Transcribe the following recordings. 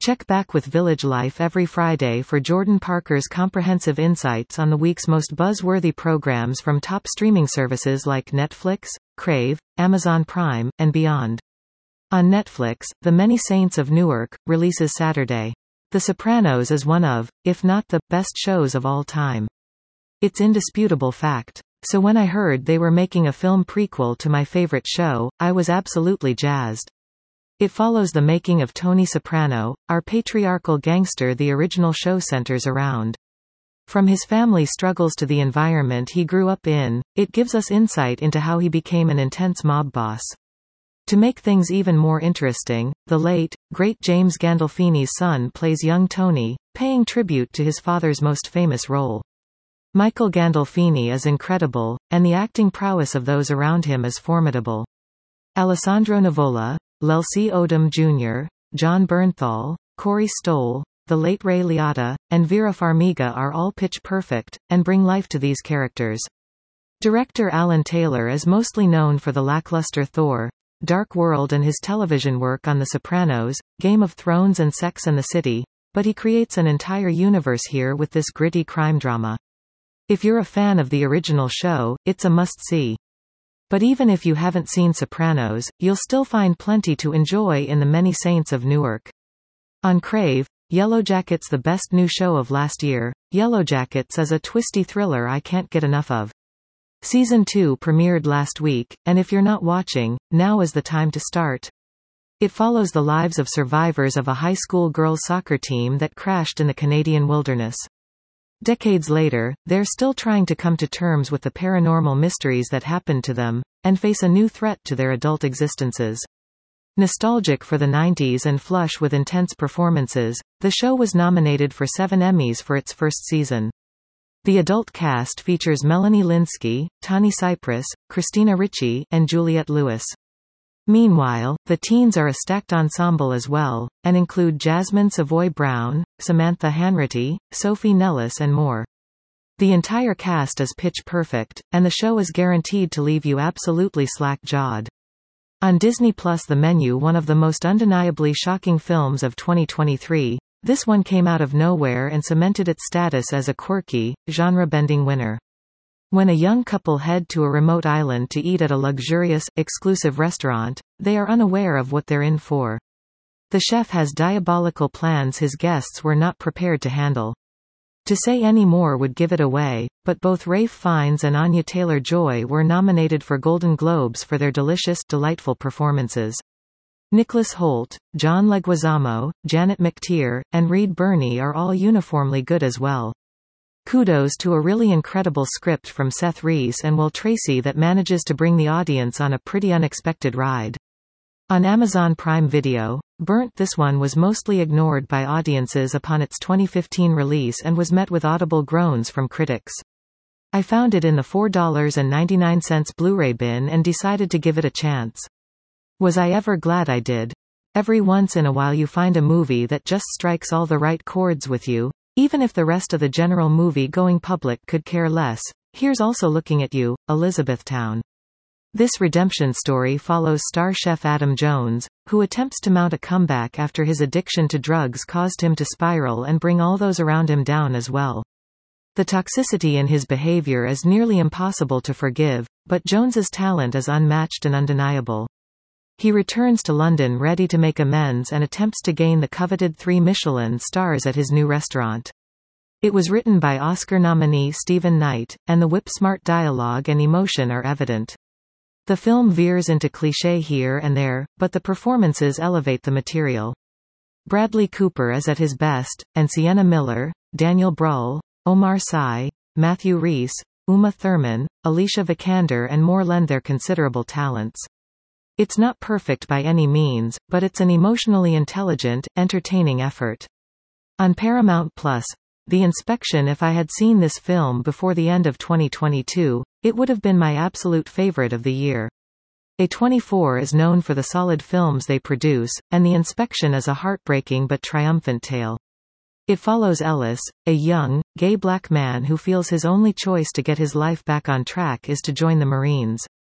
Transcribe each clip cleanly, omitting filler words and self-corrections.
Check back with Village Life every Friday for Jordan Parker's comprehensive insights on the week's most buzz-worthy programs from top streaming services like Netflix, Crave, Amazon Prime, and beyond. On Netflix, The Many Saints of Newark releases Saturday. The Sopranos is one of, if not the, best shows of all time. It's indisputable fact. So when I heard they were making a film prequel to my favorite show, I was absolutely jazzed. It follows the making of Tony Soprano, our patriarchal gangster the original show centers around. From his family struggles to the environment he grew up in, it gives us insight into how he became an intense mob boss. To make things even more interesting, the late, great James Gandolfini's son plays young Tony, paying tribute to his father's most famous role. Michael Gandolfini is incredible, and the acting prowess of those around him is formidable. Alessandro Nivola, Lelsey Odom Jr., John Bernthal, Corey Stoll, the late Ray Liotta, and Vera Farmiga are all pitch perfect, and bring life to these characters. Director Alan Taylor is mostly known for the lackluster Thor, Dark World and his television work on The Sopranos, Game of Thrones and Sex and the City, but he creates an entire universe here with this gritty crime drama. If you're a fan of the original show, it's a must-see. But even if you haven't seen Sopranos, you'll still find plenty to enjoy in The Many Saints of Newark. On Crave, Yellowjackets, the best new show of last year. Yellowjackets is a twisty thriller I can't get enough of. Season 2 premiered last week, and if you're not watching, now is the time to start. It follows the lives of survivors of a high school girls' soccer team that crashed in the Canadian wilderness. Decades later, they're still trying to come to terms with the paranormal mysteries that happened to them, and face a new threat to their adult existences. Nostalgic for the 90s and flush with intense performances, the show was nominated for 7 Emmys for its first season. The adult cast features Melanie Lynskey, Tawny Cypress, Christina Ricci, and Juliette Lewis. Meanwhile, the teens are a stacked ensemble as well, and include Jasmine Savoy Brown, Samantha Hanratty, Sophie Nellis and more. The entire cast is pitch perfect, and the show is guaranteed to leave you absolutely slack-jawed. On Disney Plus, The Menu, one of the most undeniably shocking films of 2023, this one came out of nowhere and cemented its status as a quirky, genre-bending winner. When a young couple head to a remote island to eat at a luxurious, exclusive restaurant, they are unaware of what they're in for. The chef has diabolical plans his guests were not prepared to handle. To say any more would give it away, but both Ralph Fiennes and Anya Taylor-Joy were nominated for Golden Globes for their delicious, delightful performances. Nicholas Hoult, John Leguizamo, Janet McTeer, and Reed Birney are all uniformly good as well. Kudos to a really incredible script from Seth Reese and Will Tracy that manages to bring the audience on a pretty unexpected ride. On Amazon Prime Video, Burnt, this one was mostly ignored by audiences upon its 2015 release and was met with audible groans from critics. I found it in the $4.99 Blu-ray bin and decided to give it a chance. Was I ever glad I did? Every once in a while you find a movie that just strikes all the right chords with you. Even if the rest of the general movie-going public could care less. Here's Also Looking at You, Elizabethtown. This redemption story follows star chef Adam Jones, who attempts to mount a comeback after his addiction to drugs caused him to spiral and bring all those around him down as well. The toxicity in his behavior is nearly impossible to forgive, but Jones's talent is unmatched and undeniable. He returns to London ready to make amends and attempts to gain the coveted 3 Michelin stars at his new restaurant. It was written by Oscar nominee Stephen Knight, and the whip-smart dialogue and emotion are evident. The film veers into cliché here and there, but the performances elevate the material. Bradley Cooper is at his best, and Sienna Miller, Daniel Bruhl, Omar Sy, Matthew Rhys, Uma Thurman, Alicia Vikander and more lend their considerable talents. It's not perfect by any means, but it's an emotionally intelligent, entertaining effort. On Paramount Plus, The Inspection. If I had seen this film before the end of 2022, it would have been my absolute favorite of the year. A24 is known for the solid films they produce, and The Inspection is a heartbreaking but triumphant tale. It follows Ellis, a young, gay black man who feels his only choice to get his life back on track is to join the Marines.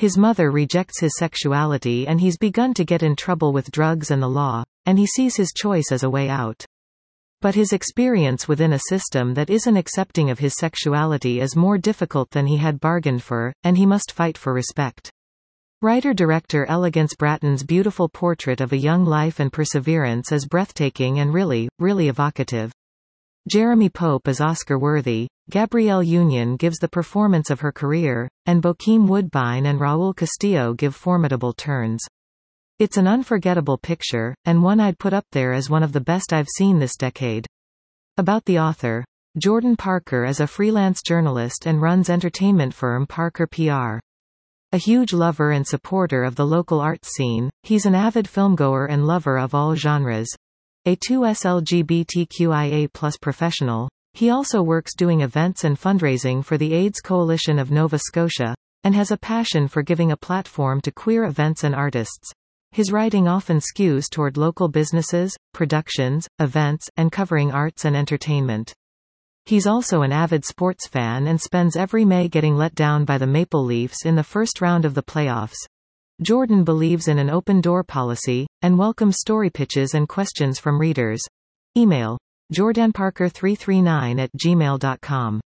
His mother rejects his sexuality and he's begun to get in trouble with drugs and the law, and he sees his choice as a way out. But his experience within a system that isn't accepting of his sexuality is more difficult than he had bargained for, and he must fight for respect. Writer-director Elegance Bratton's beautiful portrait of a young life and perseverance is breathtaking and really, really evocative. Jeremy Pope is Oscar-worthy, Gabrielle Union gives the performance of her career, and Bokeem Woodbine and Raul Castillo give formidable turns. It's an unforgettable picture, and one I'd put up there as one of the best I've seen this decade. About the author. Jordan Parker is a freelance journalist and runs entertainment firm Parker PR. A huge lover and supporter of the local arts scene, he's an avid filmgoer and lover of all genres. A 2S LGBTQIA+ professional, he also works doing events and fundraising for the AIDS Coalition of Nova Scotia, and has a passion for giving a platform to queer events and artists. His writing often skews toward local businesses, productions, events, and covering arts and entertainment. He's also an avid sports fan and spends every May getting let down by the Maple Leafs in the first round of the playoffs. Jordan believes in an open-door policy, and welcomes story pitches and questions from readers. Email: jordanparker339@gmail.com